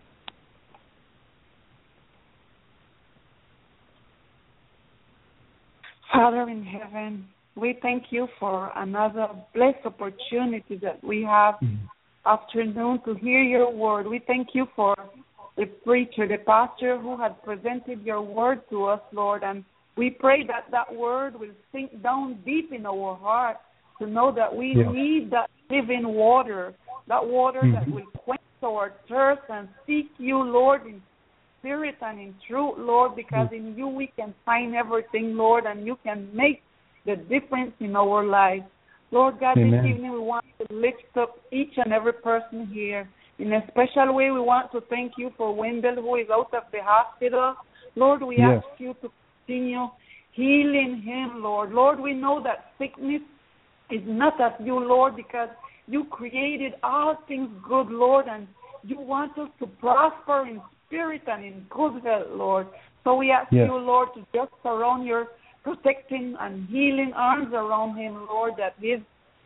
Father in heaven, we thank you for another blessed opportunity that we have mm-hmm. afternoon to hear your word. We thank you for the preacher, the pastor who had presented your word to us, Lord, and we pray that that word will sink down deep in our heart to know that we yeah. need that living water, that water mm-hmm. that will quench our thirst and seek you, Lord, in spirit and in truth, Lord, because mm-hmm. in you we can find everything, Lord, and you can make the difference in our lives. Lord God, Amen. This evening we want to lift up each and every person here. In a special way, we want to thank you for Wendell, who is out of the hospital. Lord, we yes. ask you to continue healing him, Lord. Lord, we know that sickness is not of you, Lord, because you created all things good, Lord, and you want us to prosper in spirit and in good health, Lord. So we ask yes. you, Lord, to just surround your protecting and healing arms around him, Lord, that his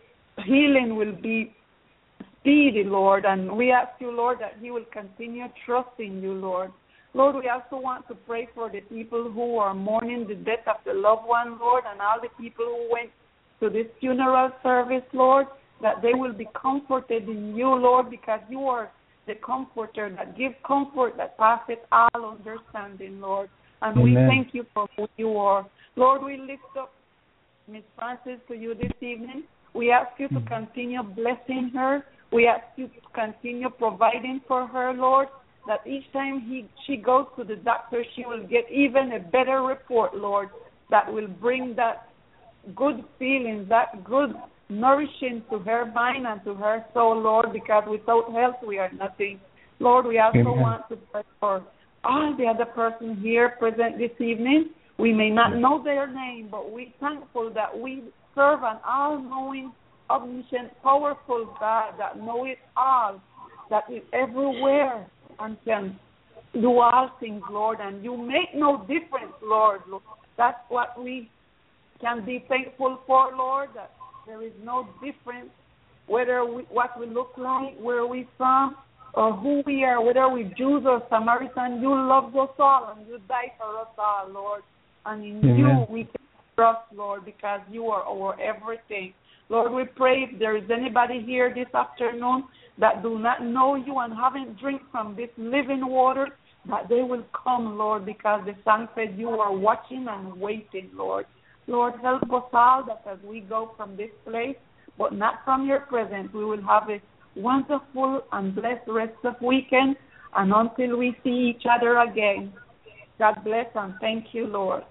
healing will be speedy, Lord, and we ask you, Lord, that he will continue trusting you, Lord. Lord, we also want to pray for the people who are mourning the death of the loved one, Lord, and all the people who went to this funeral service, Lord, that they will be comforted in you, Lord, because you are the comforter that gives comfort that passeth all understanding, Lord. And Amen. We thank you for who you are. Lord, we lift up Miss Francis to you this evening. We ask you to continue blessing her. We ask you to continue providing for her, Lord, that each time he, she goes to the doctor, she will get even a better report, Lord, that will bring that good feeling, that good nourishing to her mind and to her soul, Lord, because without health we are nothing. Lord, we also Amen. Want to pray for all the other persons here present this evening. We may not know their name, but we're thankful that we serve an all-knowing, omniscient, powerful God that knows it all, that is everywhere and can do all things, Lord, and you make no difference, Lord. That's what we can be thankful for, Lord, that there is no difference whether we, what we look like, where we're from, or who we are, whether we're Jews or Samaritan. You love us all, and you died for us all, Lord. And in Amen. You we can trust, Lord, because you are our everything. Lord, we pray if there is anybody here this afternoon that do not know you and haven't drink from this living water, that they will come, Lord, because the song said you are watching and waiting, Lord. Lord, help us all that as we go from this place, but not from your presence, we will have a wonderful and blessed rest of weekend, and until we see each other again. God bless and thank you, Lord.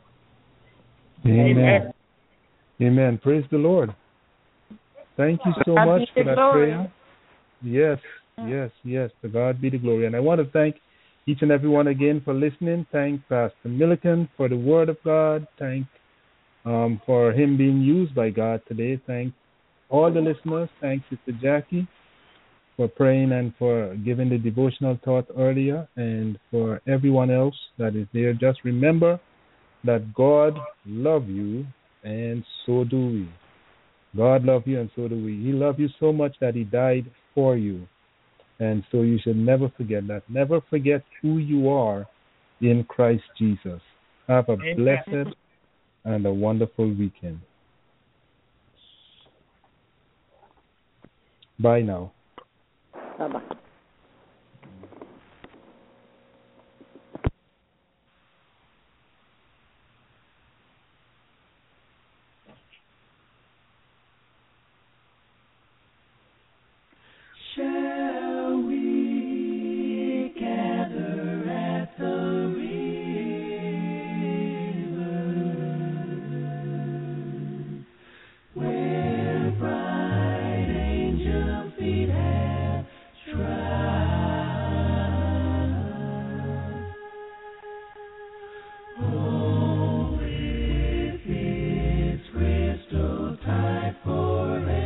Amen. Amen. Amen. Praise the Lord. Thank you so much for that prayer. Yes, yes, yes. To God be the glory. And I want to thank each and every one again for listening. Thank Pastor Milliken for the word of God. Thank um, for him being used by God today. Thank all the listeners. Thank Sister Jackie for praying and for giving the devotional thought earlier, and for everyone else that is there. Just remember that God loves you, and so do we. God loves you, and so do we. He loved you so much that he died for you. And so you should never forget that. Never forget who you are in Christ Jesus. Have a Amen. Blessed and a wonderful weekend. Bye now. Bye-bye. Shall we gather at the river where bright angel feet have trod? Oh, with its crystal tide forever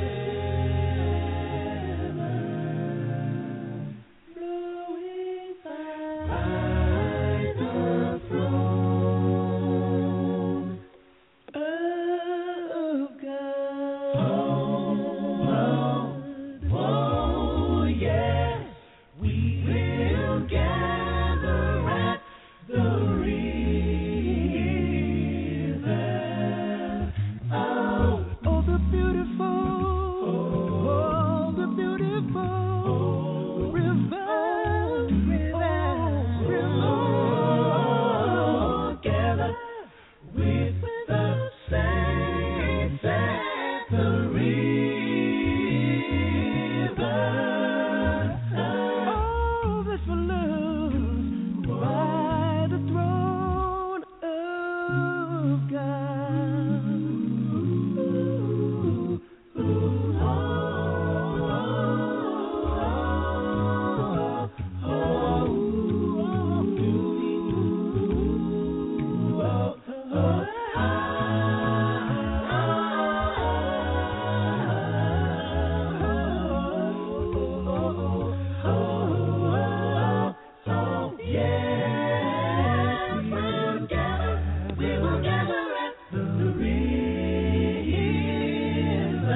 flowing by the throne of God. Oh, oh, oh, yes, we will gather at the river. Oh, oh, the beautiful, oh, the beautiful river, river, river. Gather with the saints at the river. Oh, this will lose by the throne of God. Ooh, ooh, oh, oh, oh, oh, oh, oh, yes, we'll gather, we will gather at the river.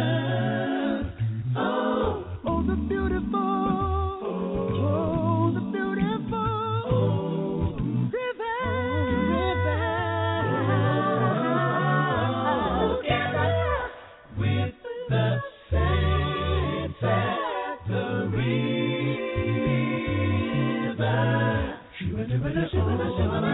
Oh, oh, the beautiful, oh, the beautiful river, river. Gather with the saints at the river. Shiva, shiva, shiva, shiva, shiva.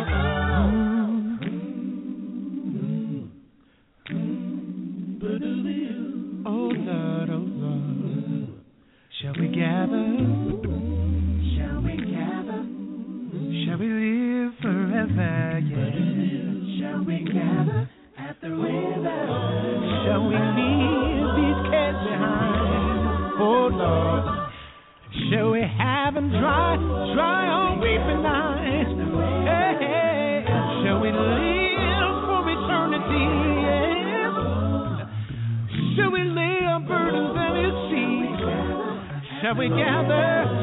Oh Lord, oh Lord, shall we gather? Shall we gather? Shall we live forever? Yeah. Shall we gather at the river? Shall we leave these cares behind? Oh Lord, shall we have them dry, dry on weeping eyes? Hey, hey. Shall we live for eternity? Yes. Shall we lay our burdens at His feet? Shall we gather?